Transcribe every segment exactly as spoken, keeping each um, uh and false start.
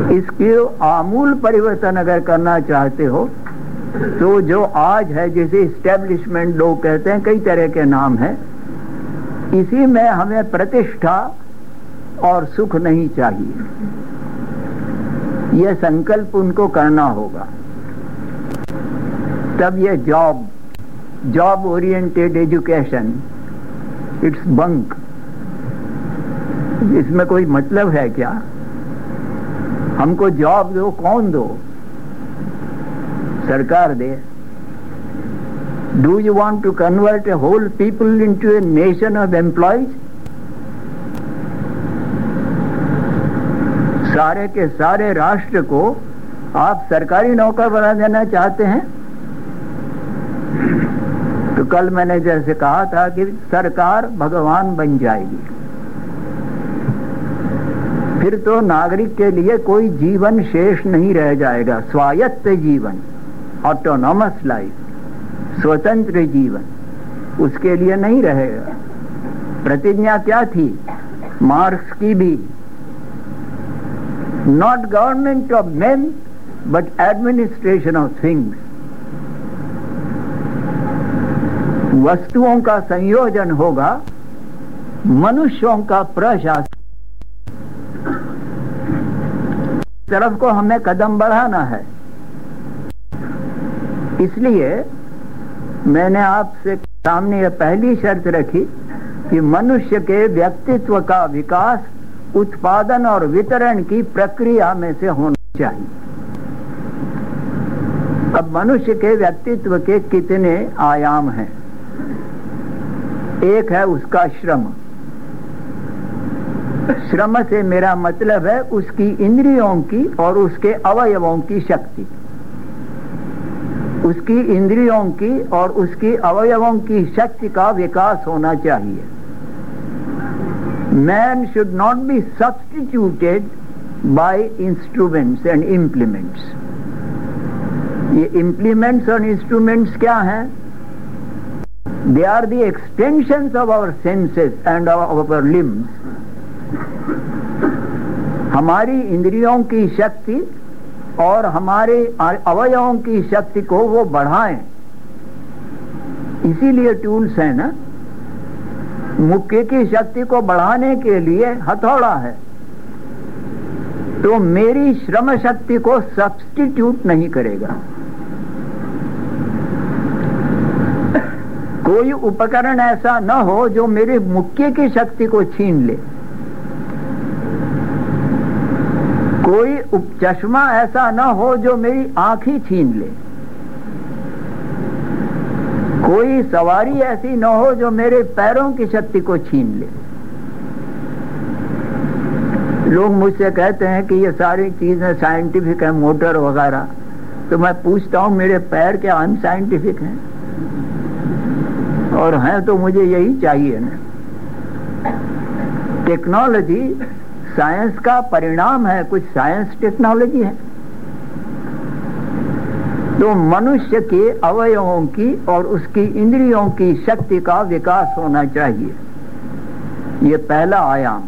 इसके आमूल परिवर्तन अगर करना चाहते हो तो जो आज है, जिसे इस्टेब्लिशमेंट लोग कहते हैं, कई तरह के नाम हैं, इसी में हमें प्रतिष्ठा और सुख नहीं चाहिए। यह संकल्प उनको करना होगा, तब यह job job oriented education it's bunk. इसमें कोई मतलब है क्या? हमको जॉब दो, कौन दो? सरकार दे। Do you want to convert a whole people into a nation of employees? सारे के सारे राष्ट्र को आप सरकारी नौकर बना देना चाहते हैं? तो कल मैंने जैसे कहा था कि सरकार भगवान बन जाएगी, फिर तो नागरिक के लिए कोई जीवन शेष नहीं रह जाएगा। स्वायत्त जीवन, ऑटोनॉमस लाइफ, स्वतंत्र जीवन उसके लिए नहीं रहेगा। प्रतिज्ञा क्या थी मार्क्स की भी? Not government of men but administration of things. वस्तुओं का संयोजन होगा, मनुष्यों का प्रशासन। तरफ को हमें कदम बढ़ाना है। इसलिए मैंने आपसे सामने यह पहली शर्त रखी कि मनुष्य के व्यक्तित्व का विकास उत्पादन और वितरण की प्रक्रिया में से होना चाहिए। अब मनुष्य के व्यक्तित्व के कितने आयाम हैं? एक है उसका श्रम। श्रम से मेरा मतलब है उसकी इंद्रियों की और उसके अवयवों की शक्ति। उसकी इंद्रियों की और उसकी अवयवों की शक्ति का विकास होना चाहिए। Man should not be substituted by instruments and implements. ये implements और instruments क्या हैं? They are the extensions of our senses and of our limbs. हमारी इंद्रियों की शक्ति और हमारे अवयवों की शक्ति को वो बढ़ाएं, इसीलिए टूल्स है ना। मुक्के की शक्ति को बढ़ाने के लिए हथौड़ा है, तो मेरी श्रम शक्ति को सब्स्टिट्यूट नहीं करेगा। कोई उपकरण ऐसा न हो जो मेरे मुक्के की शक्ति को छीन ले। कोई चश्मा ऐसा न हो जो मेरी आंख ही छीन ले। कोई सवारी ऐसी न हो जो मेरे पैरों की शक्ति को छीन ले। लोग मुझसे कहते हैं कि ये सारी चीजें साइंटिफिक है, मोटर वगैरह, तो मैं पूछता हूं मेरे पैर क्या अनसाइंटिफिक हैं? और हैं तो मुझे यही चाहिए ना। टेक्नोलॉजी साइंस का परिणाम है, कुछ साइंस टेक्नोलॉजी है। तो मनुष्य के अवयवों की और उसकी इंद्रियों की शक्ति का विकास होना चाहिए। ये पहला आयाम।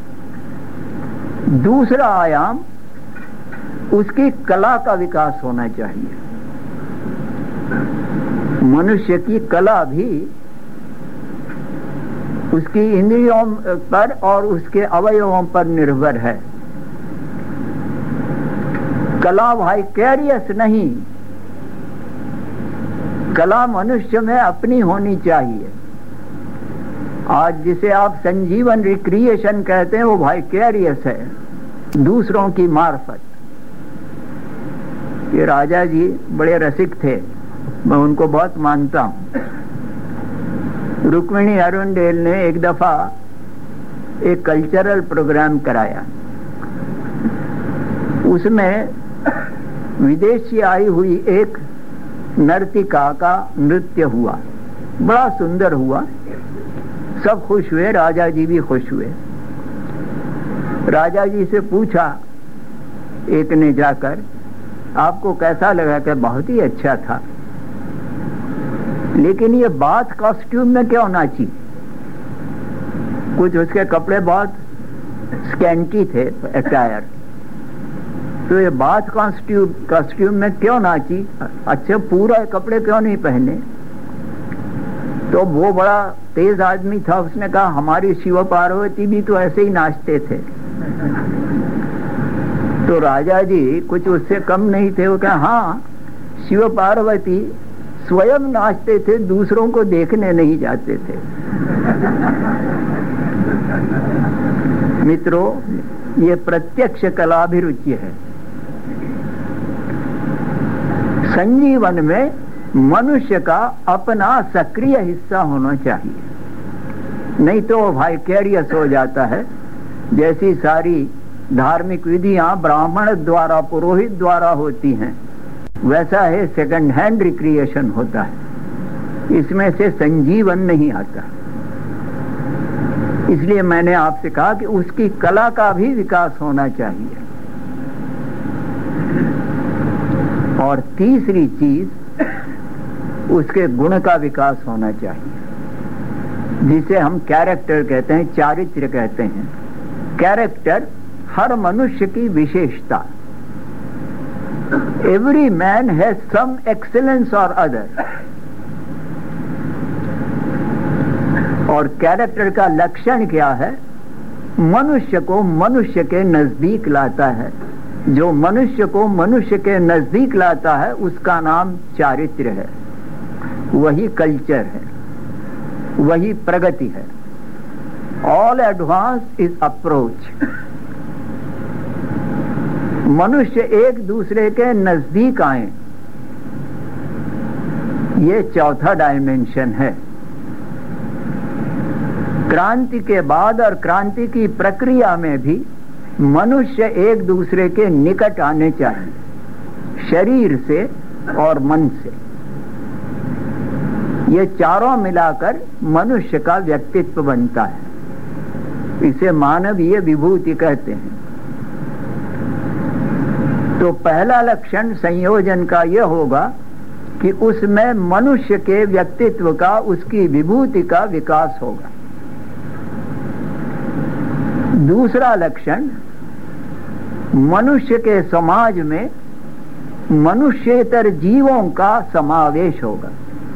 दूसरा आयाम उसकी कला का विकास होना चाहिए। मनुष्य की कला भी उसकी इंद्रियों पर और उसके अवयवों पर निर्भर है। कला वाइकेरियस नहीं, कला मनुष्य में अपनी होनी चाहिए। आज जिसे आप संजीवन रिक्रिएशन कहते हैं वो वाइकेरियस है, दूसरों की मार्फत। ये राजा जी बड़े रसिक थे, मैं उनको बहुत मानता हूं। रुक्मिणी अरुणडेल ने एक दफा एक कल्चरल प्रोग्राम कराया। उसमें विदेशी आई हुई एक नर्तिका का नृत्य हुआ, बड़ा सुंदर हुआ। सब खुश हुए, राजा जी भी खुश हुए। राजा जी से पूछा एक ने जाकर, आपको कैसा लगा? कि बहुत ही अच्छा था, लेकिन ये बात कॉस्ट्यूम में क्यों नाची? कुछ उसके कपड़े बहुत स्कैंटी थे, अटायर। तो ये बात कॉस्ट्यूम कॉस्ट्यूम में क्यों नाची, अच्छे पूरा कपड़े क्यों नहीं पहने? तो वो बड़ा तेज आदमी था, उसने कहा हमारी शिव पार्वती भी तो ऐसे ही नाचते थे। तो राजा जी कुछ उससे कम नहीं थे, वो कहा हाँ शिव पार्वती स्वयं नाचते थे, दूसरों को देखने नहीं जाते थे। मित्रों, ये प्रत्यक्ष कलाभिरुचि है। संजीवन में मनुष्य का अपना सक्रिय हिस्सा होना चाहिए, नहीं तो वाइकेरियस हो जाता है। जैसी सारी धार्मिक विधियां ब्राह्मण द्वारा, पुरोहित द्वारा होती हैं, वैसा है सेकंड हैंड रिक्रिएशन होता है, इसमें से संजीवन नहीं आता। इसलिए मैंने आपसे कहा कि उसकी कला का भी विकास होना चाहिए। और तीसरी चीज, उसके गुण का विकास होना चाहिए, जिसे हम कैरेक्टर कहते हैं, चारित्र कहते हैं। कैरेक्टर हर मनुष्य की विशेषता। Every man has some excellence or other. और कैरेक्टर का लक्षण क्या है? मनुष्य को मनुष्य के नजदीक लाता है। जो मनुष्य को मनुष्य के नजदीक लाता है उसका नाम चारित्र है, वही कल्चर है, वही प्रगति है। All advance is approach. मनुष्य एक दूसरे के नजदीक आए, ये चौथा डायमेंशन है। क्रांति के बाद और क्रांति की प्रक्रिया में भी मनुष्य एक दूसरे के निकट आने चाहिए, शरीर से और मन से। ये चारों मिलाकर मनुष्य का व्यक्तित्व बनता है। इसे मानवीय विभूति कहते हैं। तो पहला लक्षण संयोजन का यह होगा कि उसमें मनुष्य के व्यक्तित्व का, उसकी विभूति का विकास होगा। दूसरा लक्षण, मनुष्य के समाज में मनुष्येतर जीवों का समावेश होगा।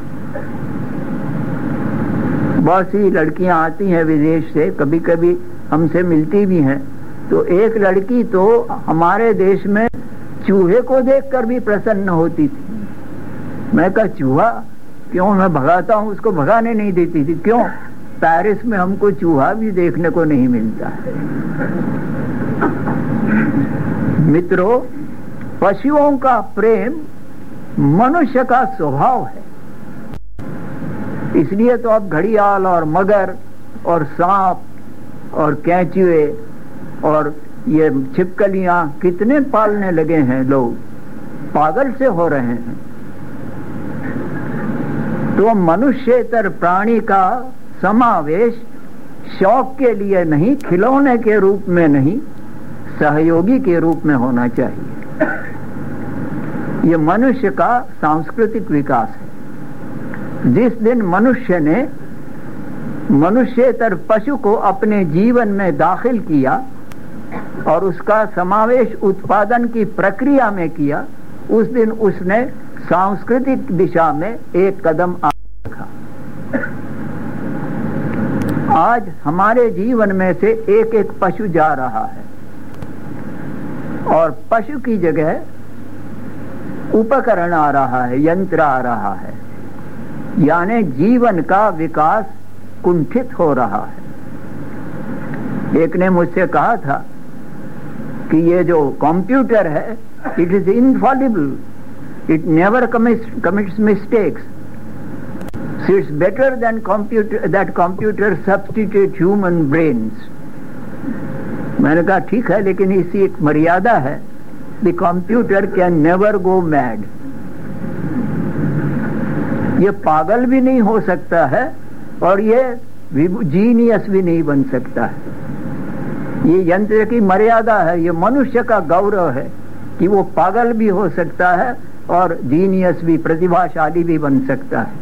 बहुत सी लड़कियां आती हैं विदेश से, कभी कभी हमसे मिलती भी हैं। तो एक लड़की तो हमारे देश में चूहे को देखकर भी प्रसन्न होती थी। मैं कहा चूहा क्यों? मैं भगाता हूं, उसको भगाने नहीं देती थी। क्यों? पेरिस में हमको चूहा भी देखने को नहीं मिलता है। मित्रों, पशुओं का प्रेम मनुष्य का स्वभाव है। इसलिए तो अब घड़ियाल और मगर और सांप और कैंचुए और ये छिपकलियां कितने पालने लगे हैं लोग, पागल से हो रहे हैं। तो मनुष्येतर प्राणी का समावेश शौक के लिए नहीं, खिलौने के रूप में नहीं, सहयोगी के रूप में होना चाहिए। ये मनुष्य का सांस्कृतिक विकास है। जिस दिन मनुष्य ने मनुष्येतर पशु को अपने जीवन में दाखिल किया और उसका समावेश उत्पादन की प्रक्रिया में किया, उस दिन उसने सांस्कृतिक दिशा में एक कदम आगे रखा। आज हमारे जीवन में से एक एक पशु जा रहा है और पशु की जगह उपकरण आ रहा है, यंत्र आ रहा है, यानी जीवन का विकास कुंठित हो रहा है। एक ने मुझसे कहा था कि ये जो कंप्यूटर है, it is infallible, it never commits, commits mistakes. So it's better than computer, that computer substitute human brains. मैंने कहा ठीक है, लेकिन इसी एक मर्यादा है। The computer can never go mad. ये पागल भी नहीं हो सकता है और ये जीनियस भी नहीं बन सकता है। ये यंत्र की मर्यादा है, ये मनुष्य का गौरव है कि वो पागल भी हो सकता है और जीनियस भी, प्रतिभाशाली भी बन सकता है।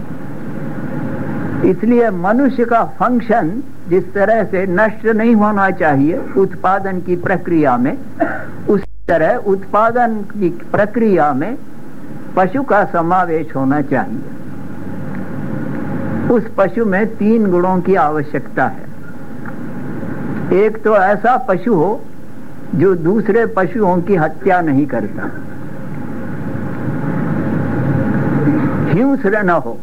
इसलिए मनुष्य का फंक्शन जिस तरह से नष्ट नहीं होना चाहिए उत्पादन की प्रक्रिया में, उस तरह उत्पादन की प्रक्रिया में पशु का समावेश होना चाहिए। उस पशु में तीन गुणों की आवश्यकता है। एक तो ऐसा पशु हो जो दूसरे पशुओं की हत्या नहीं करता, हिंस्र न हो।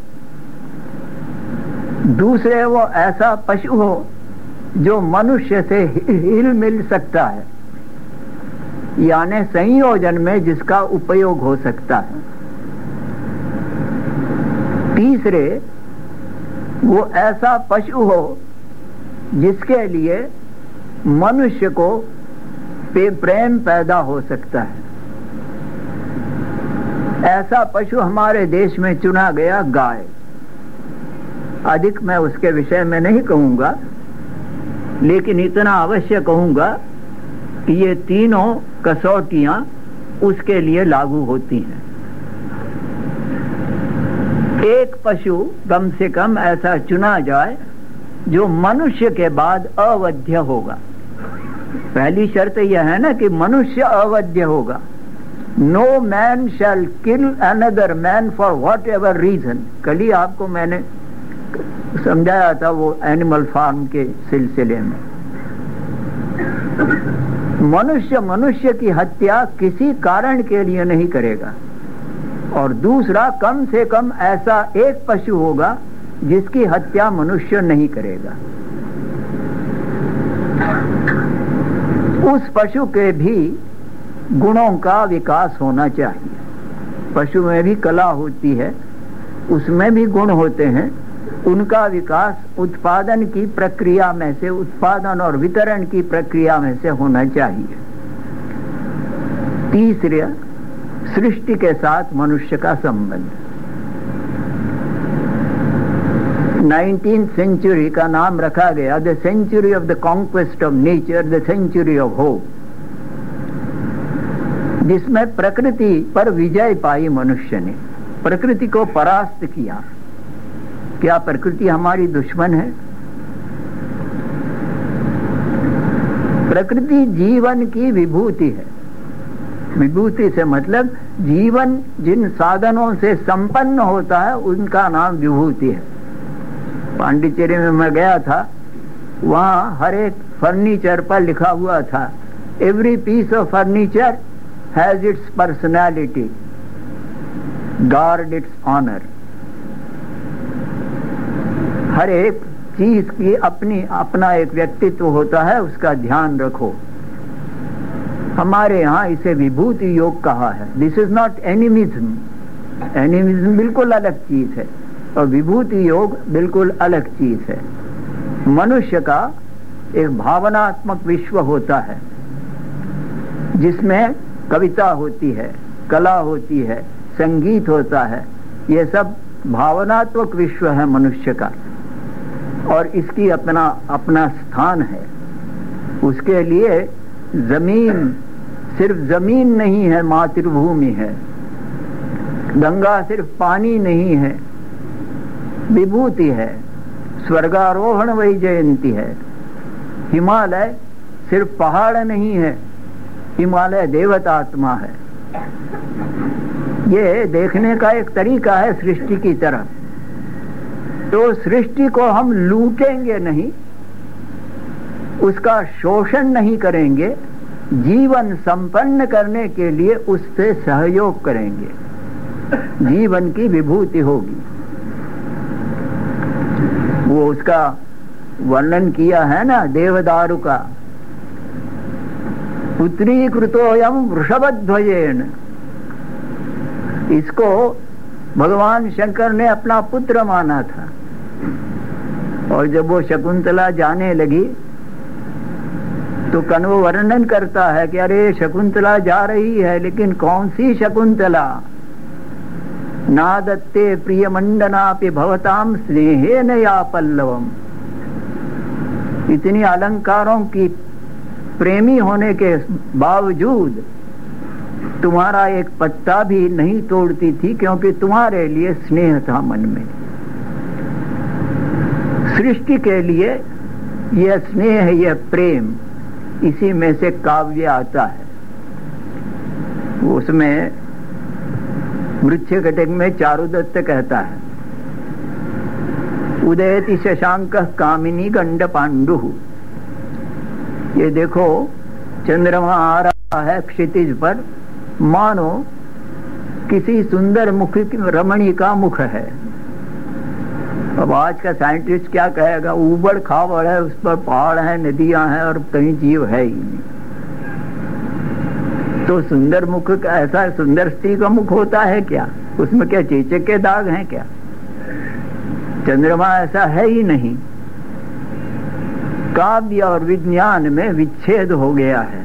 दूसरे वो ऐसा पशु हो जो मनुष्य से हिल मिल सकता है, यानी संयोजन में जिसका उपयोग हो सकता है। तीसरे वो ऐसा पशु हो जिसके लिए मनुष्य को प्रेम पैदा हो सकता है। ऐसा पशु हमारे देश में चुना गया गाय। अधिक मैं उसके विषय में नहीं कहूंगा, लेकिन इतना अवश्य कहूंगा कि ये तीनों कसौटियां उसके लिए लागू होती हैं। एक पशु कम से कम ऐसा चुना जाए जो मनुष्य के बाद अवध्य होगा। पहली शर्त यह है ना कि मनुष्य अवध्य होगा। No man shall kill another man for whatever reason. कल ही आपको मैंने समझाया था वो एनिमल फार्म के सिलसिले में। मनुष्य मनुष्य की हत्या किसी कारण के लिए नहीं करेगा। और दूसरा, कम से कम ऐसा एक पशु होगा जिसकी हत्या मनुष्य नहीं करेगा। उस पशु के भी गुणों का विकास होना चाहिए। पशु में भी कला होती है, उसमें भी गुण होते हैं। उनका विकास उत्पादन की प्रक्रिया में से, उत्पादन और वितरण की प्रक्रिया में से होना चाहिए। तीसरे, सृष्टि के साथ मनुष्य का संबंध। नाइनटीन्थ सेंचुरी का नाम रखा गया the century of the conquest of nature, the century of hope, जिसमें प्रकृति पर विजय पाई मनुष्य ने, प्रकृति को परास्त किया। क्या प्रकृति हमारी दुश्मन है? प्रकृति जीवन की विभूति है। विभूति से मतलब जीवन जिन साधनों से संपन्न होता है उनका नाम विभूति है। पांडिचेरी में मैं गया था, वहां हर एक फर्नीचर पर लिखा हुआ था, every piece of furniture has its personality, guard its honour. हर एक चीज की अपनी अपना एक व्यक्तित्व होता है, उसका ध्यान रखो। हमारे यहाँ इसे विभूति योग कहा है। This is not animism. Animism बिल्कुल अलग चीज है और विभूति योग बिल्कुल अलग चीज है। मनुष्य का एक भावनात्मक विश्व होता है जिसमें कविता होती है, कला होती है, संगीत होता है। ये सब भावनात्मक विश्व है मनुष्य का, और इसकी अपना अपना स्थान है। उसके लिए जमीन सिर्फ जमीन नहीं है, मातृभूमि है। गंगा सिर्फ पानी नहीं है, विभूति है। स्वर्गारोहण वही जयंती है। हिमालय सिर्फ पहाड़ नहीं है, हिमालय देवतात्मा है। ये देखने का एक तरीका है सृष्टि की तरफ। तो सृष्टि को हम लूटेंगे नहीं, उसका शोषण नहीं करेंगे, जीवन संपन्न करने के लिए उससे सहयोग करेंगे, जीवन की विभूति होगी। वो उसका वर्णन किया है ना देवदारु का, पुत्रीकृतोयम वृषभध्वजेन। इसको भगवान शंकर ने अपना पुत्र माना था, और जब वो शकुंतला जाने लगी तो कण्व वर्णन करता है कि अरे शकुंतला जा रही है, लेकिन कौन सी शकुंतला? नादत्ते प्रिय मंडनापि भवताम स्नेहेन या पल्लवम। इतनी अलंकारों की प्रेमी होने के बावजूद तुम्हारा एक पत्ता भी नहीं तोड़ती थी, क्योंकि तुम्हारे लिए स्नेह था मन में। सृष्टि के लिए यह स्नेह, यह प्रेम, इसी में से काव्य आता है। उसमें मृच्छकटिक में चारुदत्त कहता है, उदयति शशांक कामिनी गंड पांडु। ये देखो चंद्रमा आ रहा है क्षितिज पर, मानो किसी सुंदर मुख रमणी का मुख है। अब आज का साइंटिस्ट क्या कहेगा, उबड़ खाबड़ है, उस पर पहाड़ है, नदियां हैं और कहीं जीव है ही नहीं। तो सुंदर मुख का, ऐसा सुंदर स्त्री का मुख होता है क्या? उसमें क्या चेचक के दाग हैं क्या? चंद्रमा ऐसा है ही नहीं। काव्य और विज्ञान में विच्छेद हो गया है,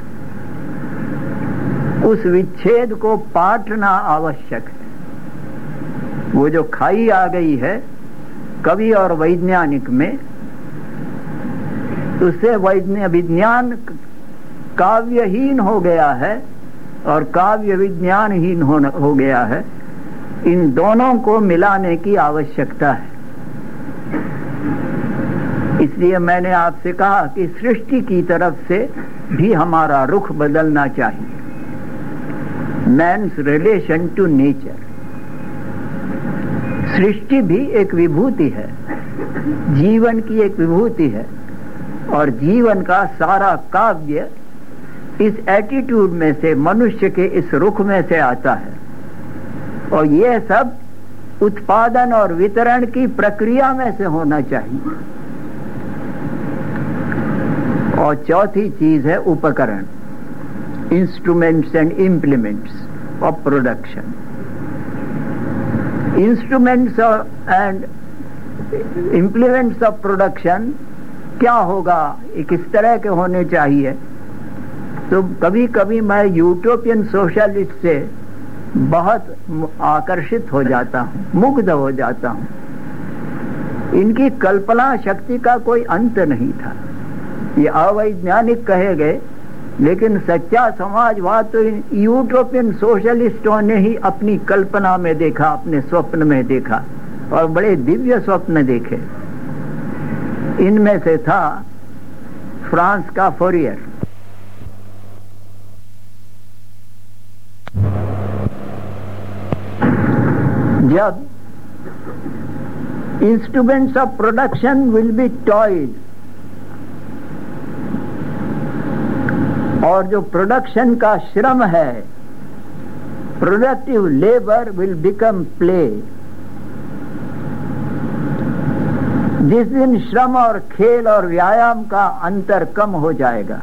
उस विच्छेद को पाटना आवश्यक है। वो जो खाई आ गई है कवि और वैज्ञानिक में, उससे विज्ञान काव्यहीन हो गया है और काव्य विज्ञानहीन हो गया है। इन दोनों को मिलाने की आवश्यकता है। इसलिए मैंने आपसे कहा कि सृष्टि की तरफ से भी हमारा रुख बदलना चाहिए। मैन्स रिलेशन टू नेचर, सृष्टि भी एक विभूति है, जीवन की एक विभूति है, और जीवन का सारा काव्य इस एटीट्यूड में से, मनुष्य के इस रुख में से आता है। और यह सब उत्पादन और वितरण की प्रक्रिया में से होना चाहिए। और चौथी चीज है उपकरण, instruments and implements of production. Instruments and implements of production क्या होगा, ये किस तरह के होने चाहिए? तो कभी कभी मैं यूटोपियन सोशलिस्ट से बहुत आकर्षित हो जाता हूँ, मुग्ध हो जाता हूँ। इनकी कल्पना शक्ति का कोई अंत नहीं था। ये अवैज्ञानिक कहे गए, लेकिन सच्चा समाजवाद तो इन यूटोपियन सोशलिस्टों ने ही अपनी कल्पना में देखा, अपने स्वप्न में देखा, और बड़े दिव्य स्वप्न देखे। इनमें से था फ्रांस का फोरियर। जब instruments of production will be toys, और जो प्रोडक्शन का श्रम है, productive labour will become play. जिस दिन श्रम और खेल और व्यायाम का अंतर कम हो जाएगा,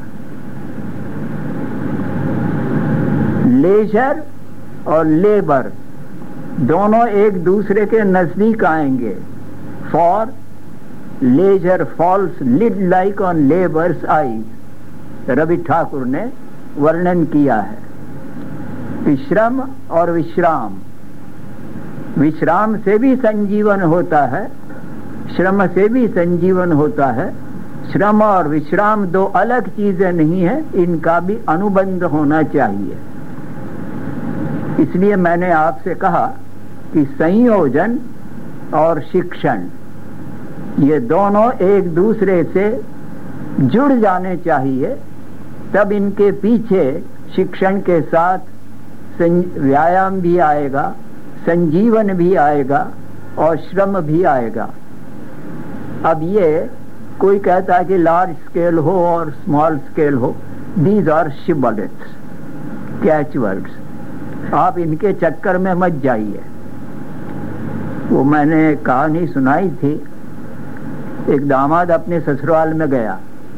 लेजर और लेबर दोनों एक दूसरे के नजदीक आएंगे। For leisure falls lid like on labour's eyes, Ravi Thakur ने वर्णन किया है। विश्रम और विश्राम, विश्राम से भी संजीवन होता है, श्रम से भी संजीवन होता है। श्रम और विश्राम दो अलग चीजें नहीं है, इनका भी अनुबंध होना चाहिए। इसलिए मैंने आपसे कहा कि संयोजन और शिक्षण, ये दोनों एक दूसरे से जुड़ जाने चाहिए, तब इनके पीछे शिक्षण के साथ व्यायाम भी आएगा, संजीवन भी आएगा और श्रम भी आएगा। अब ये कोई कहता है कि लार्ज स्केल हो और स्मॉल स्केल हो, these are shibboleths, catchwords. आप इनके चक्कर में मत जाइए। वो मैंने कहानी सुनाई थी, एक दामाद अपने ससुराल में गया,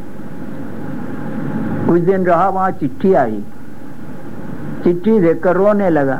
कुछ दिन रहा, वहां चिट्ठी आई, चिट्ठी देखकर रोने लगा।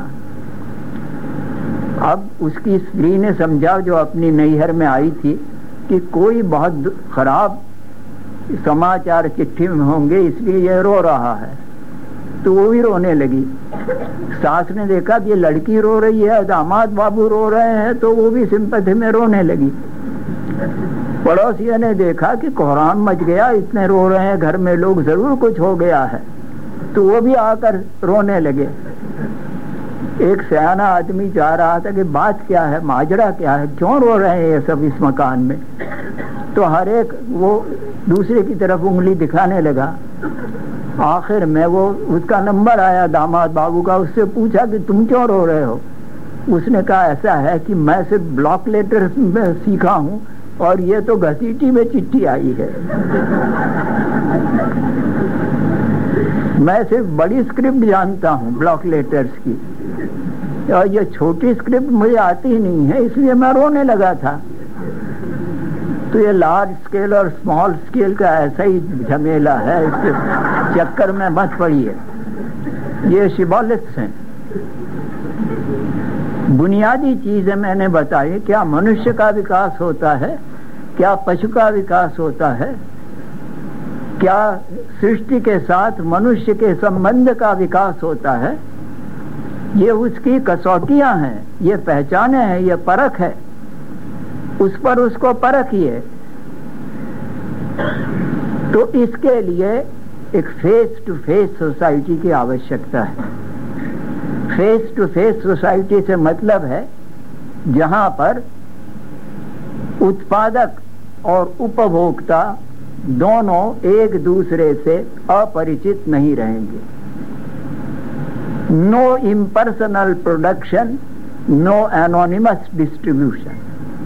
अब उसकी स्त्री ने समझा, जो अपनी नैहर में आई थी, कि कोई बहुत खराब समाचार चिट्ठी में होंगे, इसलिए यह रो रहा है। तो वो भी रोने लगी। सास ने देखा कि ये लड़की रो रही है, दामाद बाबू रो रहे हैं, तो वो भी सिंपैथी में रोने लगी। पड़ोसियों ने देखा कि कोहराम मच गया, इतने रो रहे हैं घर में लोग, जरूर कुछ हो गया है, तो वो भी आकर रोने लगे। एक सयाना आदमी जा रहा था कि बात क्या है, माजरा क्या है, क्यों रो रहे हैं ये सब इस मकान में? तो हर एक वो दूसरे की तरफ उंगली दिखाने लगा। आखिर में वो उसका नंबर आया दामाद बाबू का, उससे पूछा कि तुम क्यों रो रहे हो? उसने कहा ऐसा है कि मैं सिर्फ ब्लॉक लेटर में सीखा हूं और ये तो घसीटी में चिट्ठी आई है। मैं सिर्फ बड़ी स्क्रिप्ट जानता हूं ब्लॉक लेटर्स की, और ये छोटी स्क्रिप्ट मुझे आती ही नहीं है, इसलिए मैं रोने लगा था। तो ये लार्ज स्केल और स्मॉल स्केल का ऐसा ही झमेला है, इसके चक्कर में मत पड़िए। ये सिंबॉलिक्स हैं। बुनियादी चीजें मैंने बताई, क्या मनुष्य का विकास होता है, क्या पशु का विकास होता है, क्या सृष्टि के साथ मनुष्य के संबंध का विकास होता है, ये उसकी कसौटियां हैं, ये पहचाने हैं, ये परख है। उस पर उसको परखिए। तो इसके लिए एक फेस टू फेस सोसाइटी की आवश्यकता है। फेस टू फेस सोसाइटी से मतलब है जहां पर उत्पादक और उपभोक्ता दोनों एक दूसरे से अपरिचित नहीं रहेंगे। No impersonal production, no anonymous distribution.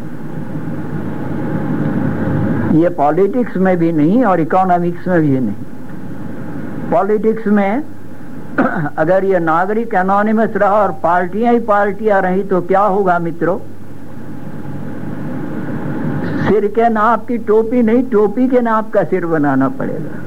ये पॉलिटिक्स में भी नहीं और इकोनॉमिक्स में भी नहीं। पॉलिटिक्स में अगर ये नागरिक एनोनिमस रहा और पार्टियां ही पार्टियां रही तो क्या होगा मित्रों? सिर के नाप की टोपी नहीं, टोपी के नाप का सिर बनाना पड़ेगा।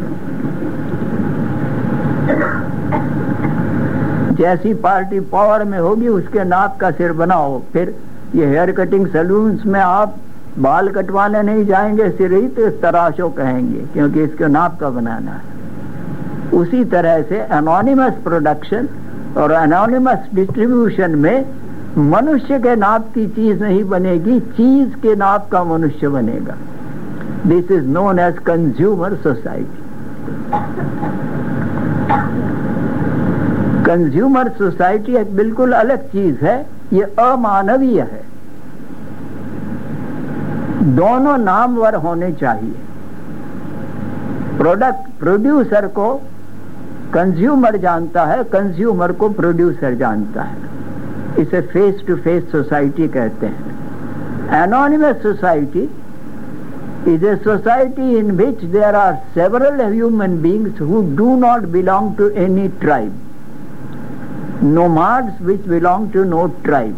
जैसी पार्टी पावर में होगी उसके नाप का सिर बनाओ। फिर ये हेयर कटिंग सैलून्स में आप बाल कटवाने नहीं जाएंगे, सिर ही तो तराशो कहेंगे, क्योंकि इसके नाप का बनाना है। उसी तरह से एनोनिमस प्रोडक्शन और एनोनिमस डिस्ट्रीब्यूशन में मनुष्य के नाप की चीज नहीं बनेगी, चीज के नाप का मनुष्य बनेगा। This is known as consumer society. Consumer society एक बिल्कुल अलग चीज है, ये अमानवीय है। दोनों नामवर होने चाहिए। प्रोडक्ट प्रोड्यूसर को कंज्यूमर जानता है, कंज्यूमर को प्रोड्यूसर जानता है। इसे फेस टू फेस सोसाइटी कहते हैं। Anonymous society is a society in which there are several human beings who do not belong to any tribe. Nomads which belong to no tribe.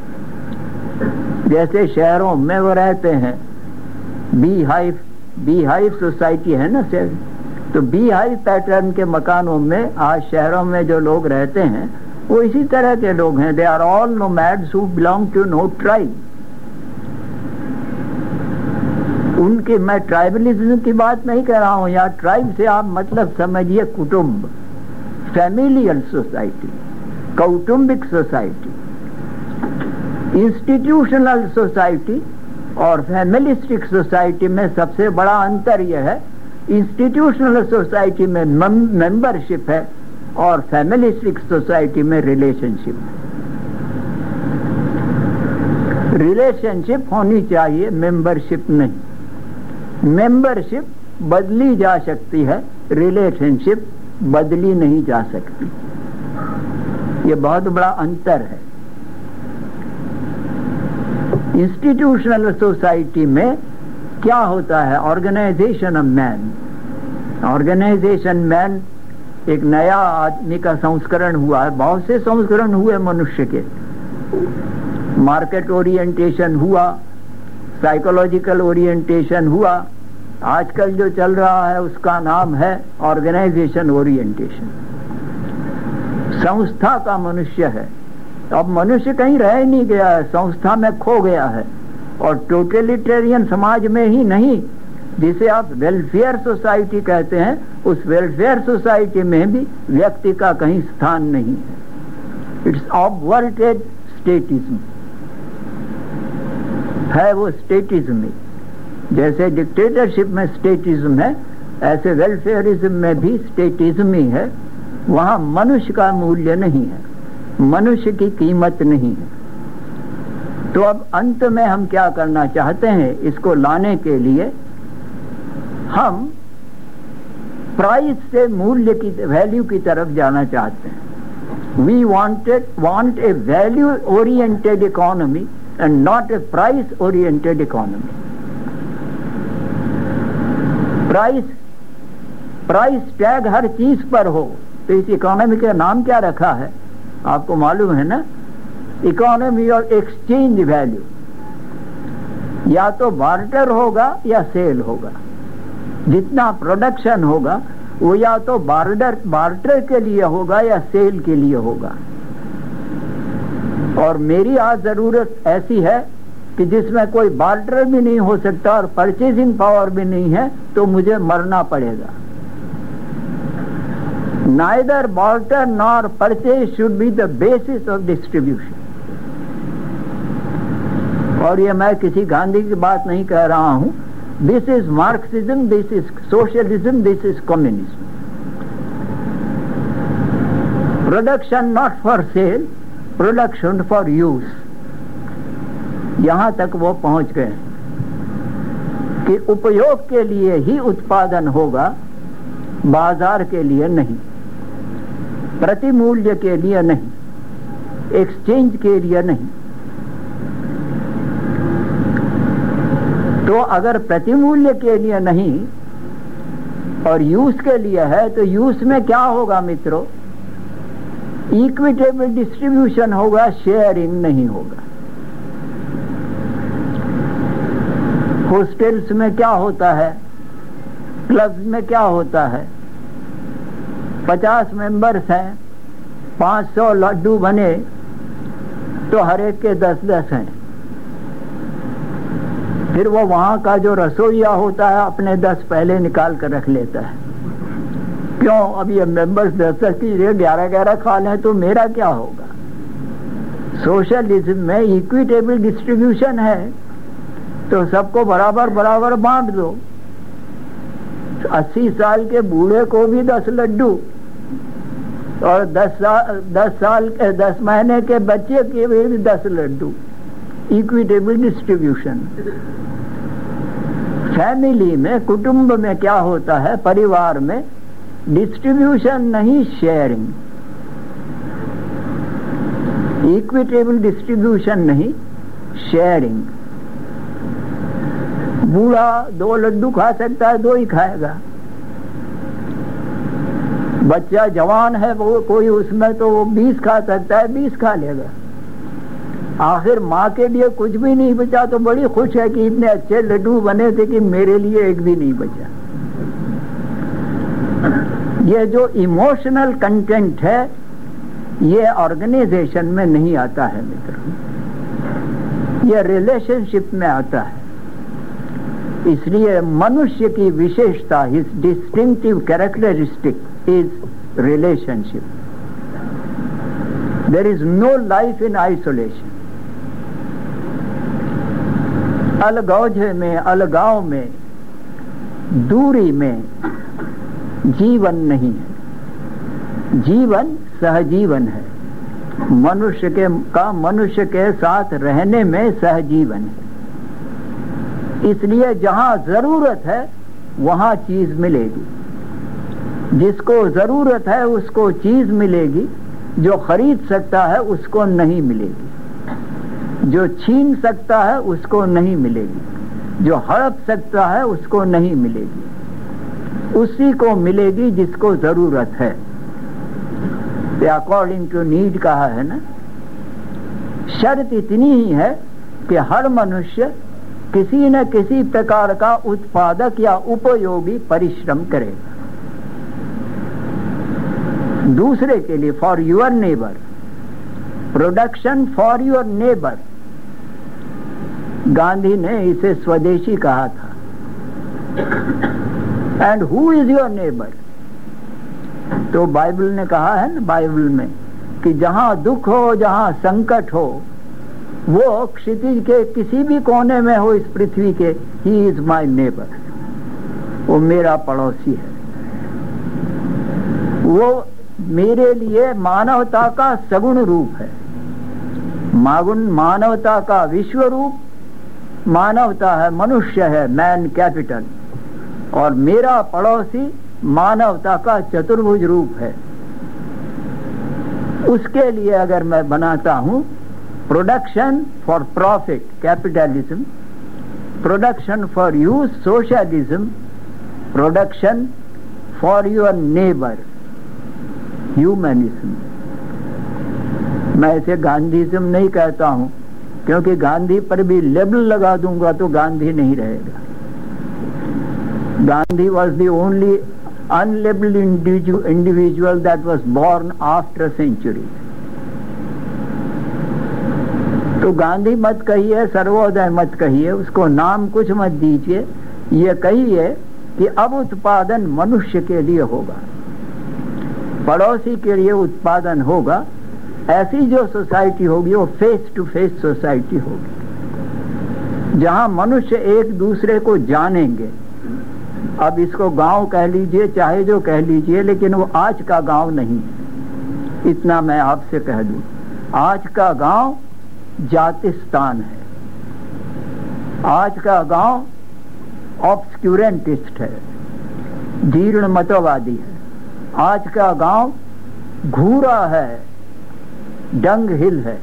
जैसे शहरों में वो रहते हैं, beehive beehive society है ना शहर, तो बी हाइव पैटर्न के मकानों में आज शहरों में जो लोग रहते हैं वो इसी तरह के लोग हैं। They are all nomads who belong to no tribe. उनके, मैं ट्राइबलिज्म की बात नहीं कर रहा हूं, यहाँ ट्राइब से आप मतलब समझिए कुटुंब, फैमिलियल सोसाइटी, कौटुंबिक सोसाइटी। इंस्टीट्यूशनल सोसाइटी और फैमिलिस्टिक सोसाइटी में सबसे बड़ा अंतर यह है, इंस्टीट्यूशनल सोसाइटी में मेंबरशिप है और फैमिलिस्टिक सोसाइटी में रिलेशनशिप है। रिलेशनशिप होनी चाहिए, मेंबरशिप नहीं। मेंबरशिप बदली जा सकती है, रिलेशनशिप बदली नहीं जा सकती। ये बहुत बड़ा अंतर है। इंस्टीट्यूशनल सोसाइटी में क्या होता है? Organisation of man. Organisation man एक नया आदमी का संस्करण हुआ है। बहुत से संस्करण हुए मनुष्य के। मार्केट ओरिएंटेशन हुआ, साइकोलॉजिकल ओरिएंटेशन हुआ, आजकल जो चल रहा है उसका नाम है ऑर्गेनाइजेशन ओरिएंटेशन। संस्था का मनुष्य है। अब मनुष्य कहीं रह ही नहीं गया है, संस्था में खो गया है। और टोटलिटेरियन समाज में ही नहीं, जिसे आप वेलफेयर सोसाइटी कहते हैं, उस वेलफेयर सोसाइटी में भी व्यक्ति का कहीं स्थान नहीं है। इट्स ऑबवर्टेड स्टेटिज्म है, वो स्टेटिज्म। जैसे डिक्टेटरशिप में स्टेटिज्म है, ऐसे वेलफेयरिज्म में भी स्टेटिज्म ही है। वहां मनुष्य का मूल्य नहीं है, मनुष्य की कीमत नहीं है। तो अब अंत में हम क्या करना चाहते हैं? इसको लाने के लिए हम प्राइस से मूल्य की, वैल्यू की तरफ जाना चाहते हैं। We wanted want a value oriented economy and not a price oriented economy. Price price tag हर चीज पर हो तो इस इकोनॉमी का नाम क्या रखा है आपको मालूम है ना? Economy of exchange value. या तो बार्टर होगा या सेल होगा। जितना प्रोडक्शन होगा वो या तो बार्टर बार्टर के लिए होगा या सेल के लिए होगा। और मेरी आज जरूरत ऐसी है कि जिसमें कोई बार्टर भी नहीं हो सकता और परचेजिंग पावर भी नहीं है, तो मुझे मरना पड़ेगा। Neither barter nor purchase should be the basis of distribution. और ये मैं किसी गांधी की बात नहीं कह रहा हूं। This is Marxism, this is socialism, this is communism. Production not for sale, production for use. यहां तक वो पहुंच गए कि उपयोग के लिए ही उत्पादन होगा, बाजार के लिए नहीं, प्रतिमूल्य के लिए नहीं, एक्सचेंज के लिए नहीं। तो अगर प्रतिमूल्य के लिए नहीं और यूज के लिए है, तो यूज में क्या होगा मित्रों? इक्विटेबल डिस्ट्रीब्यूशन होगा, शेयरिंग नहीं होगा। हॉस्टल्स में क्या होता है, क्लब्स में क्या होता है? पचास मेंबर्स हैं, पांच सौ लड्डू बने तो हर एक के दस दस हैं। फिर वो वहां का जो रसोइया होता है अपने दस पहले निकाल कर रख लेता है। क्यों? अब ये मेंबर्स दस दस की ग्यारह ग्यारह खा लें तो मेरा क्या होगा? सोशलिज्म में इक्विटेबल डिस्ट्रीब्यूशन है तो सबको बराबर बराबर बांट दो। अस्सी साल के बूढ़े को भी दस लड्डू और दस साल दस साल के दस महीने के बच्चे के भी दस लड्डू। Equitable distribution. फैमिली में, कुटुंब में क्या होता है? परिवार में डिस्ट्रीब्यूशन नहीं, शेयरिंग। इक्विटेबल डिस्ट्रीब्यूशन नहीं, शेयरिंग। बूढ़ा दो लड्डू खा सकता है, दो ही खाएगा। बच्चा जवान है वो कोई, उसमें तो वो बीस खा सकता है, बीस खा लेगा। आखिर माँ के लिए कुछ भी नहीं बचा तो बड़ी खुश है कि इतने अच्छे लड्डू बने थे कि मेरे लिए एक भी नहीं बचा। ये जो इमोशनल कंटेंट है ये ऑर्गेनाइजेशन में नहीं आता है मित्रों, ये रिलेशनशिप में आता है। इसलिए मनुष्य की विशेषता, his distinctive characteristic is relationship. There is no life in isolation. अलगौज में, अलगाव में, दूरी में जीवन नहीं है। जीवन सहजीवन है। मनुष्य के का मनुष्य के साथ रहने में सहजीवन है। इसलिए जहां जरूरत है वहां चीज मिलेगी। जिसको जरूरत है उसको चीज मिलेगी, जो खरीद सकता है उसको नहीं मिलेगी। जो छीन सकता है उसको नहीं मिलेगी, जो हड़प सकता है उसको नहीं मिलेगी। उसी को मिलेगी जिसको जरूरत है। अकॉर्डिंग टू नीड कहा है ना। शर्त इतनी ही है कि हर मनुष्य किसी न किसी प्रकार का उत्पादक या उपयोगी परिश्रम करेगा दूसरे के लिए, for your neighbour. Production for your neighbour. Gandhi ने इसे स्वदेशी कहा था। And who is your neighbour? तो बाइबल ने कहा है ना, बाइबल में कि जहां दुख हो, जहां संकट हो, वो क्षितिज के किसी भी कोने में हो इस पृथ्वी के, ही इज माई नेबर। वो मेरा पड़ोसी है। वो मेरे लिए मानवता का सगुण रूप है। मागुण मानवता का विश्व रूप, मानवता है, मनुष्य है, मैन कैपिटल। और मेरा पड़ोसी मानवता का चतुर्भुज रूप है। उसके लिए अगर मैं बनाता हूं production for profit capitalism, production for use socialism, production for your neighbour humanism. मैं इसे गांधीज्म नहीं कहता हूं, क्योंकि गांधी पर भी लेबल लगा दूंगा तो गांधी नहीं रहेगा। Gandhi was the only unlabeled individual that was born after centuries. तो गांधी मत कहिए, सर्वोदय मत कहिए, उसको नाम कुछ मत दीजिए, ये कहिए कि अब उत्पादन मनुष्य के लिए होगा, पड़ोसी के लिए उत्पादन होगा। ऐसी जो सोसाइटी होगी वो फेस टू फेस सोसाइटी होगी, जहां मनुष्य एक दूसरे को जानेंगे। अब इसको गांव कह लीजिए, चाहे जो कह लीजिए, लेकिन वो आज का गांव नहीं। इतना मैं आपसे कह दूं, आज का गांव जातिस्तान है, आज का गांव ऑब्सक्यूरेंटिस्ट है, जीर्ण मतवादी है, आज का गांव घूरा है, डंग हिल है,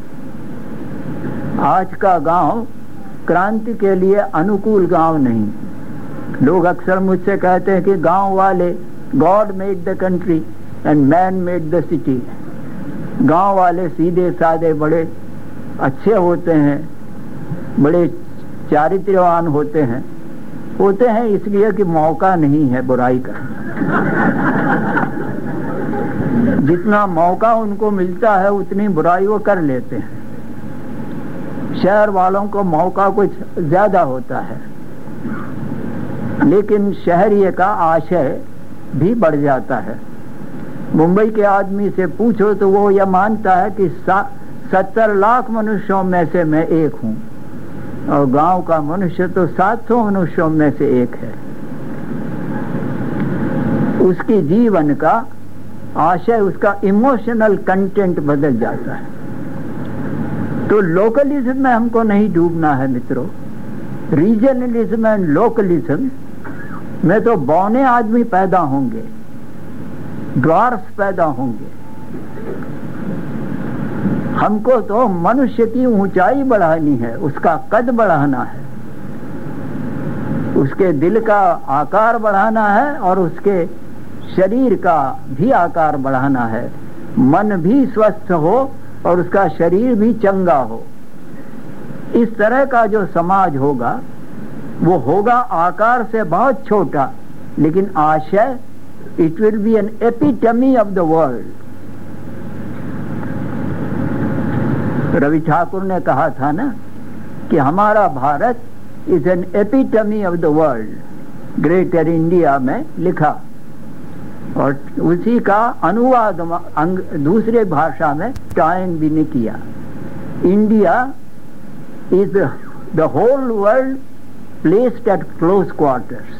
आज का गांव क्रांति के लिए अनुकूल गांव नहीं। लोग अक्सर मुझसे कहते हैं कि गांव वाले, God made the country and man made the city. गांव वाले सीधे साधे बड़े अच्छे होते हैं, बड़े चारित्र्यवान होते हैं, होते हैं इसलिए कि मौका नहीं है बुराई का। जितना मौका उनको मिलता है उतनी बुराई वो कर लेते हैं। शहर वालों को मौका कुछ ज्यादा होता है, लेकिन शहरीय का आशय भी बढ़ जाता है। मुंबई के आदमी से पूछो तो वो यह मानता है कि सत्तर लाख मनुष्यों में से मैं एक हूं, और गांव का मनुष्य तो सात सौ मनुष्यों में से एक है। उसकी जीवन का आशय, उसका इमोशनल कंटेंट बदल जाता है। तो लोकलिज्म में हमको नहीं डूबना है मित्रों। रीजनलिज्म एंड लोकलिज्म में तो बौने आदमी पैदा होंगे, ड्वार्फ्स पैदा होंगे। हमको तो मनुष्य की ऊंचाई बढ़ानी है, उसका कद बढ़ाना है, उसके दिल का आकार बढ़ाना है और उसके शरीर का भी आकार बढ़ाना है। मन भी स्वस्थ हो और उसका शरीर भी चंगा हो। इस तरह का जो समाज होगा वो होगा आकार से बहुत छोटा, लेकिन आशय, it will be an epitome of the world. Ravi Thakur ने कहा था ना कि हमारा Bharat is an epitome of the world, greater India में लिखा, और उसी का अनुवाद दूसरे भाषा में टाइन भी ने किया। India is the whole world placed at close quarters.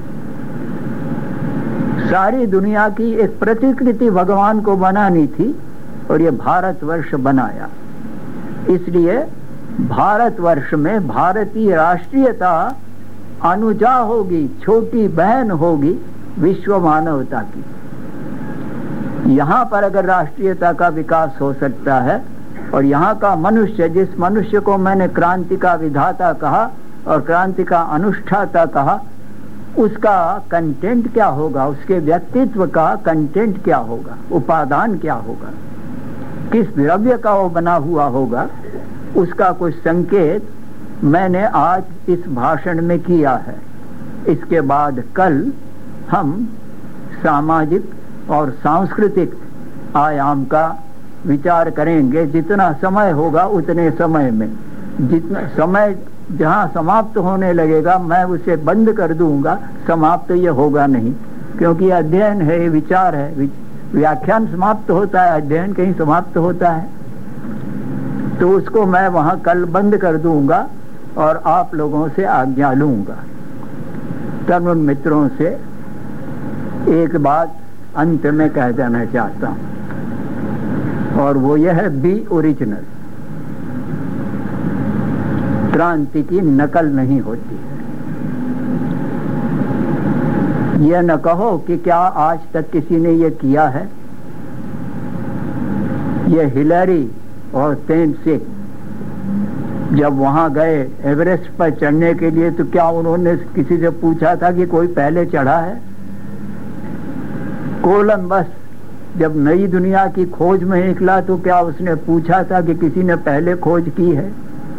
सारी दुनिया की एक प्रतिकृति भगवान को बनानी थी और ये भारतवर्ष बनाया। इसलिए भारतवर्ष में भारतीय राष्ट्रीयता अनुजा होगी, छोटी बहन होगी विश्व मानवता की। यहाँ पर अगर राष्ट्रीयता का विकास हो सकता है, और यहाँ का मनुष्य, जिस मनुष्य को मैंने क्रांति का विधाता कहा और क्रांति का अनुष्ठाता कहा, उसका कंटेंट क्या होगा, उसके व्यक्तित्व का कंटेंट क्या होगा, उपादान क्या होगा, किस द्रव्य का वो बना हुआ होगा, उसका कुछ संकेत मैंने आज इस भाषण में किया है। इसके बाद कल हम सामाजिक और सांस्कृतिक आयाम का विचार करेंगे। जितना समय होगा उतने समय में, जितना समय जहाँ समाप्त होने लगेगा मैं उसे बंद कर दूंगा, समाप्त ये होगा नहीं, क्योंकि अध्ययन है, विचार है। व्याख्यान समाप्त होता है, अध्ययन कहीं समाप्त होता है, तो उसको मैं वहाँ कल बंद कर दूंगा और आप लोगों से आज्ञा लूंगा। तरुण मित्रों से एक बात अंत में कह देना चाहता हूं, और वो यह है, बी ओरिजिनल। क्रांति की नकल नहीं होती है। यह न कहो कि क्या आज तक किसी ने यह किया है। यह हिलरी और तेनसे जब वहां गए एवरेस्ट पर चढ़ने के लिए, तो क्या उन्होंने किसी से पूछा था कि कोई पहले चढ़ा है? कोलंबस जब नई दुनिया की खोज में निकला, तो क्या उसने पूछा था कि किसी ने पहले खोज की है?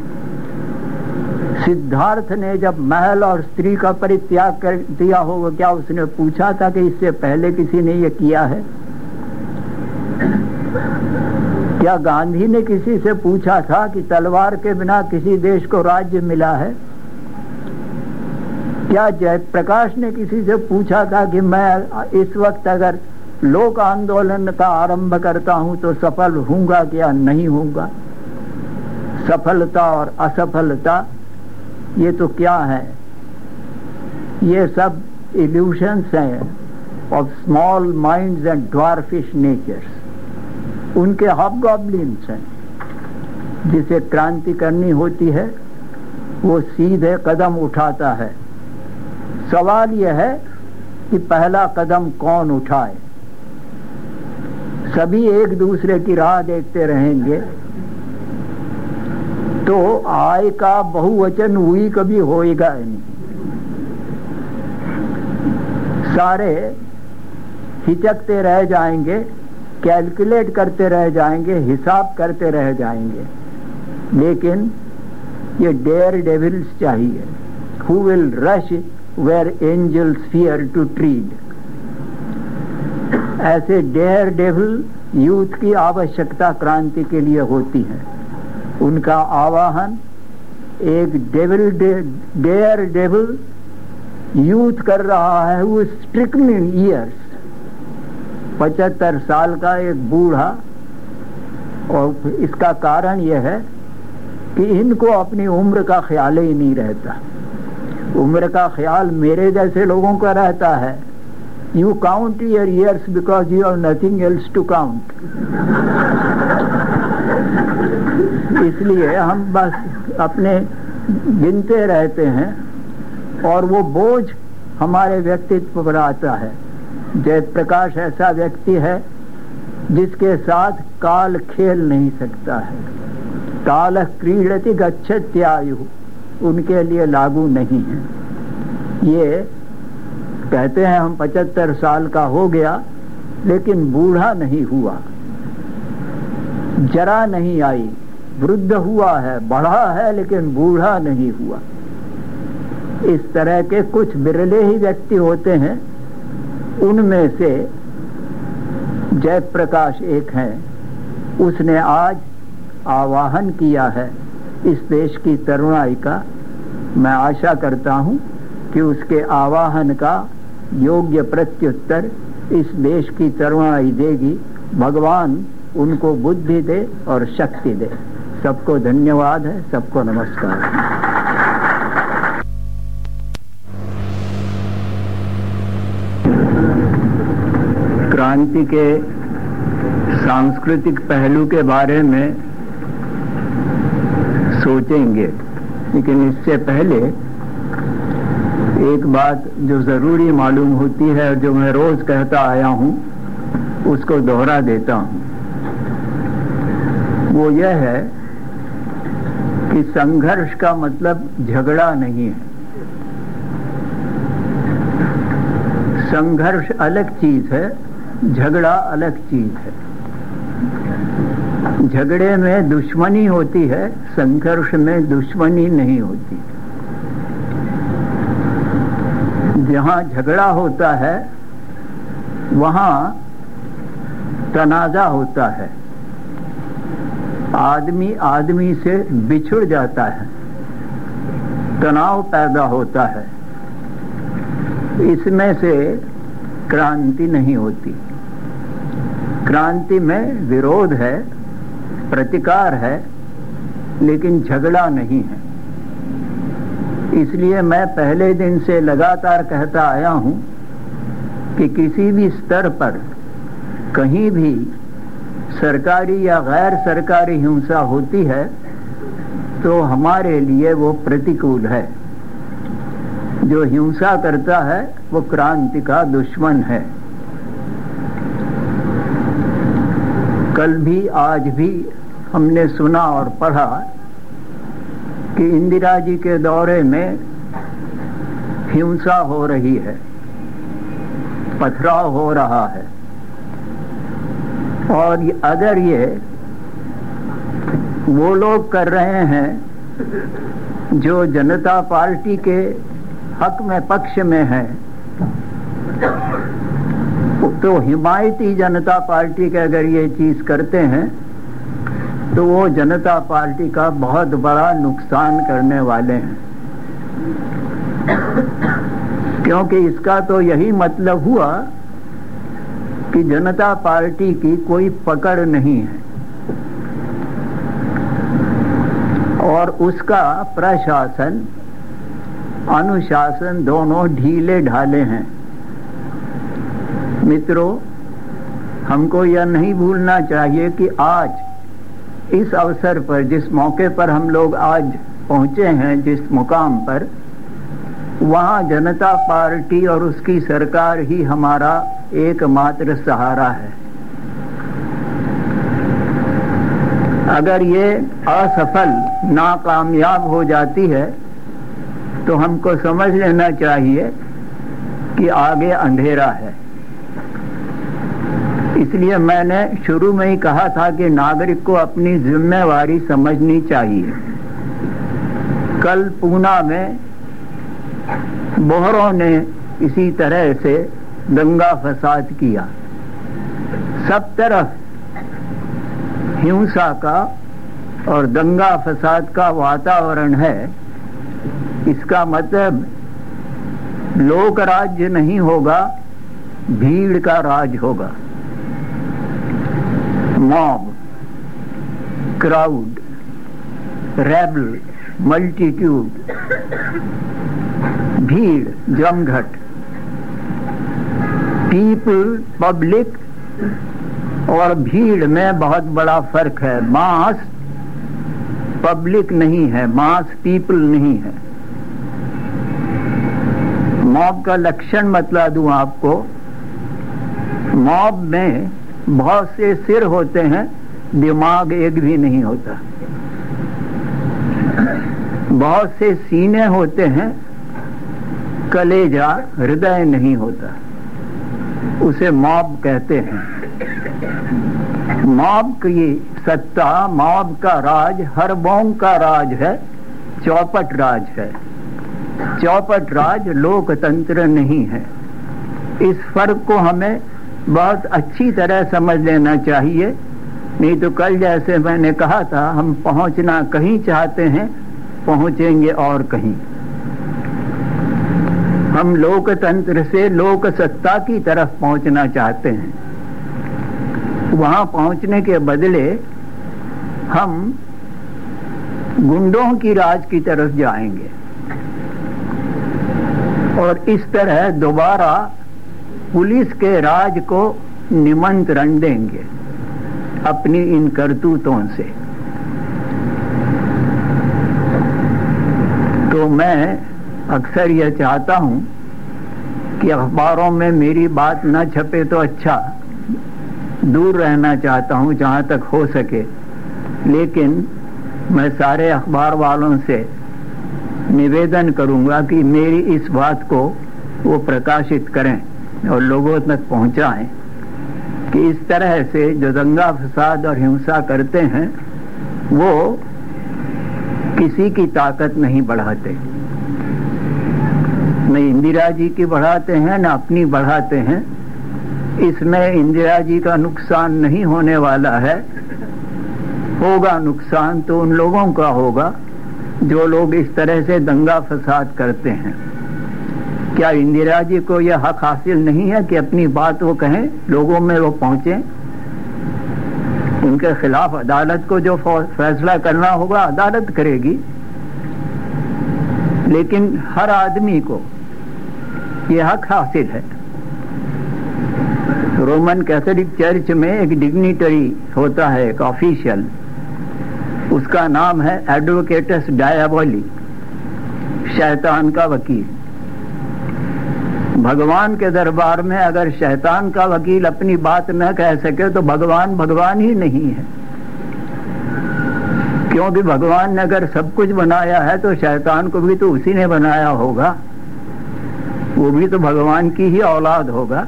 सिद्धार्थ ने जब महल और स्त्री का परित्याग कर दिया होगा, क्या उसने पूछा था कि इससे पहले किसी ने यह किया है? क्या गांधी ने किसी से पूछा था कि तलवार के बिना किसी देश को राज्य मिला है? क्या जयप्रकाश ने किसी से पूछा था कि मैं इस वक्त अगर लोक आंदोलन का आरंभ करता हूं तो सफल होऊंगा क्या नहीं होऊंगा? सफलता और असफलता ये तो क्या है? ये सब इल्यूशंस हैं of small minds and dwarfish natures. उनके हॉबगॉब्लिन्स हैं। जिसे क्रांति करनी होती है वो सीधे कदम उठाता है। सवाल यह है कि पहला कदम कौन उठाए। सभी एक दूसरे की राह देखते रहेंगे तो आय का बहुवचन हुई कभी होएगा नहीं। सारे हिचकते रह जाएंगे, कैलकुलेट करते रह जाएंगे, हिसाब करते रह जाएंगे। लेकिन ये डेयर डेविल्स चाहिए, who will rush where angels fear to tread। ऐसे डेयर डेविल यूथ की आवश्यकता क्रांति के लिए होती है। उनका आवाहन एक डेविल डेयर डेविल यूथ कर रहा है, वो स्ट्रिकनिंग ईयर्स, पचहत्तर साल का एक बूढ़ा। और इसका कारण यह है कि इनको अपनी उम्र का ख्याल ही नहीं रहता। उम्र का ख्याल मेरे जैसे लोगों का रहता है। You count your years because you have nothing else to count. इसलिए हम बस अपने गिनते रहते हैं और वो बोझ हमारे व्यक्तित्व पर आता है। जयप्रकाश ऐसा व्यक्ति है जिसके साथ काल खेल नहीं सकता है। काल क्रीडति गच्छत्यायु उनके लिए लागू नहीं है। ये कहते हैं हम पचहत्तर साल का हो गया लेकिन बूढ़ा नहीं हुआ, जरा नहीं आई, वृद्ध हुआ है, बढ़ा है लेकिन बूढ़ा नहीं हुआ। इस तरह के कुछ बिरले ही व्यक्ति होते हैं। उनमें से जयप्रकाश एक हैं। उसने आज आवाहन किया है इस देश की तरुणाई का। मैं आशा करता हूं कि उसके आवाहन का योग्य प्रत्युत्तर इस देश की तरुणाई देगी। भगवान उनको बुद्धि दे और शक्ति दे। सबको धन्यवाद है, सबको नमस्कार। क्रांति के सांस्कृतिक पहलू के बारे में सोचेंगे, लेकिन इससे पहले एक बात जो जरूरी मालूम होती है, जो मैं रोज कहता आया हूं, उसको दोहरा देता हूं। वो यह है कि संघर्ष का मतलब झगड़ा नहीं है। संघर्ष अलग चीज है, झगड़ा अलग चीज है। झगड़े में दुश्मनी होती है, संघर्ष में दुश्मनी नहीं होती। जहां झगड़ा होता है वहां तनाजा होता है, आदमी आदमी से बिछुड़ जाता है, तनाव पैदा होता है। इसमें से क्रांति नहीं होती। क्रांति में विरोध है, प्रतिकार है, लेकिन झगड़ा नहीं है। इसलिए मैं पहले दिन से लगातार कहता आया हूं कि किसी भी स्तर पर कहीं भी सरकारी या गैर सरकारी हिंसा होती है तो हमारे लिए वो प्रतिकूल है। जो हिंसा करता है वो क्रांति का दुश्मन है। कल भी आज भी हमने सुना और पढ़ा कि इंदिरा जी के दौरे में हिंसा हो रही है, पथराव हो रहा है। और अगर ये वो लोग कर रहे हैं जो जनता पार्टी के हक में पक्ष में है, तो हिमायती जनता पार्टी के अगर ये चीज करते हैं तो वो जनता पार्टी का बहुत बड़ा नुकसान करने वाले हैं। क्योंकि इसका तो यही मतलब हुआ कि जनता पार्टी की कोई पकड़ नहीं है और उसका प्रशासन अनुशासन दोनों ढीले ढाले हैं। मित्रों, हमको यह नहीं भूलना चाहिए कि आज इस अवसर पर, जिस मौके पर हम लोग आज पहुंचे हैं, जिस मुकाम पर, वहां जनता पार्टी और उसकी सरकार ही हमारा एकमात्र सहारा है। अगर ये असफल, नाकामयाब हो जाती है तो हमको समझ लेना चाहिए कि आगे अंधेरा है। इसलिए मैंने शुरू में ही कहा था कि नागरिक को अपनी जिम्मेवारी समझनी चाहिए। कल पूना में बोहरों ने इसी तरह से दंगा फसाद किया। सब तरफ हिंसा का और दंगा फसाद का वातावरण है। इसका मतलब लोक राज्य नहीं होगा, भीड़ का राज होगा। मॉब, क्राउड, रेबल, मल्टीट्यूड, भीड़, जमघट, पीपल, पब्लिक और भीड़ में बहुत बड़ा फर्क है। मास पब्लिक नहीं है, मास पीपल नहीं है। मॉब का लक्षण बतला दूं आपको। मॉब में बहुत से सिर होते हैं, दिमाग एक भी नहीं होता। बहुत से सीने होते हैं, कलेजा, हृदय नहीं होता। उसे मॉब कहते हैं। मॉब की सत्ता, मॉब का राज हरबोंग का राज है, चौपट राज है। चौपट राज लोकतंत्र नहीं है। इस फर्क को हमें बहुत अच्छी तरह समझ लेना चाहिए। नहीं तो कल जैसे मैंने कहा था, हम पहुंचना कहीं चाहते हैं, पहुंचेंगे और कहीं। हम लोकतंत्र से लोक सत्ता की तरफ पहुंचना चाहते हैं। वहां पहुंचने के बदले हम गुंडों की राज की तरफ जाएंगे और इस तरह दोबारा पुलिस के राज को निमंत्रण देंगे अपनी इन करतूतों से। तो मैं अक्सर यह चाहता हूं कि अखबारों में मेरी बात न छपे तो अच्छा, दूर रहना चाहता हूं जहां तक हो सके। लेकिन मैं सारे अखबार वालों से निवेदन करूंगा कि मेरी इस बात को वो प्रकाशित करें और लोगों तक पहुंचाएं कि इस तरह से जो दंगा फसाद और हिंसा करते हैं वो किसी की ताकत नहीं बढ़ाते। न इंदिरा जी की बढ़ाते हैं, न अपनी बढ़ाते हैं। इसमें इंदिरा जी का नुकसान नहीं होने वाला है। होगा नुकसान तो उन लोगों का होगा जो लोग इस तरह से दंगा फसाद करते हैं। क्या इंदिरा जी को यह हक हासिल नहीं है कि अपनी बात वो कहें, लोगों में वो पहुंचे? उनके खिलाफ अदालत को जो फैसला करना होगा अदालत करेगी। लेकिन हर आदमी को यह हक हासिल है। रोमन कैथोलिक चर्च में एक डिग्निटरी होता है, एक ऑफिशियल, उसका नाम है एडवोकेटस डायबोली, शैतान का वकील। भगवान के दरबार में अगर शैतान का वकील अपनी बात न कह सके तो भगवान भगवान ही नहीं है, क्योंकि भगवान ने अगर सब कुछ बनाया है तो शैतान को भी तो उसी ने बनाया होगा, वो भी तो भगवान की ही औलाद होगा।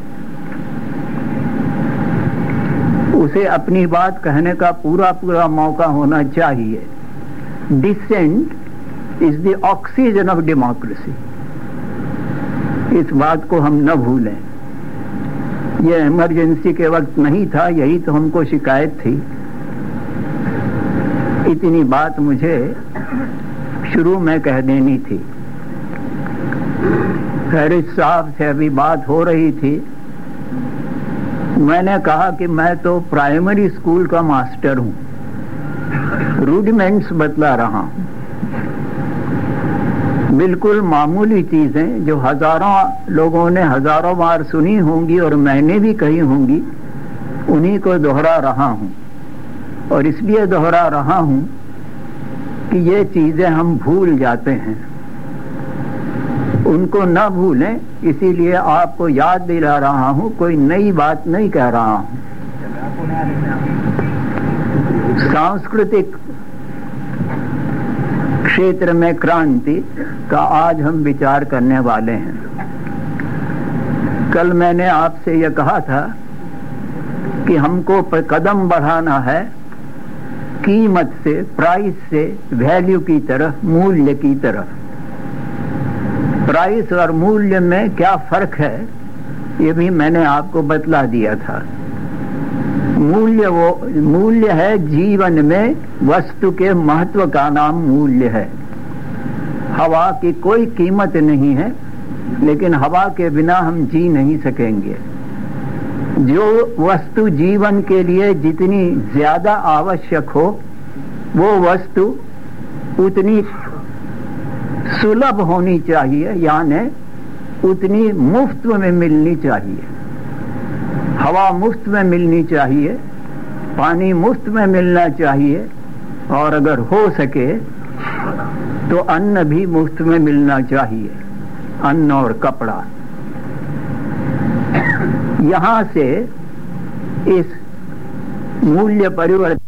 उसे अपनी बात कहने का पूरा पूरा मौका होना चाहिए। Dissent is the oxygen of democracy, इस बात को हम न भूलें। यह इमरजेंसी के वक्त नहीं था, यही तो हमको शिकायत थी। इतनी बात मुझे शुरू में कह देनी थी। हैरिस साहब से अभी बात हो रही थी, मैंने कहा कि मैं तो प्राइमरी स्कूल का मास्टर हूं, रूडिमेंट्स बतला रहा हूं, बिल्कुल मामूली चीजें जो हजारों लोगों ने हजारों बार सुनी होंगी और मैंने भी कही होंगी, उन्हीं को दोहरा रहा हूं। और इसलिए दोहरा रहा हूं कि ये चीजें हम भूल जाते हैं, उनको न भूलें, इसीलिए आपको याद दिला रहा हूं, कोई नई बात नहीं कह रहा हूं। सांस्कृतिक क्षेत्र में क्रांति का आज हम विचार करने वाले हैं। कल मैंने आपसे यह कहा था कि हमको कदम बढ़ाना है कीमत से, प्राइस से वैल्यू की तरफ, मूल्य की तरफ। प्राइस और मूल्य में क्या फर्क है ये भी मैंने आपको बतला दिया था। मूल्य वो मूल्य है जीवन में वस्तु के महत्व का नाम मूल्य है। हवा की कोई कीमत नहीं है, लेकिन हवा के बिना हम जी नहीं सकेंगे। जो वस्तु जीवन के लिए जितनी ज्यादा आवश्यक हो, वो वस्तु उतनी सुलभ होनी चाहिए, यानी उतनी मुफ्त में मिलनी चाहिए। हवा मुफ्त में मिलनी चाहिए, पानी मुफ्त में मिलना चाहिए, और अगर हो सके तो अन्न भी मुफ्त में मिलना चाहिए, अन्न और कपड़ा। यहां से इस मूल्य परिवर्तन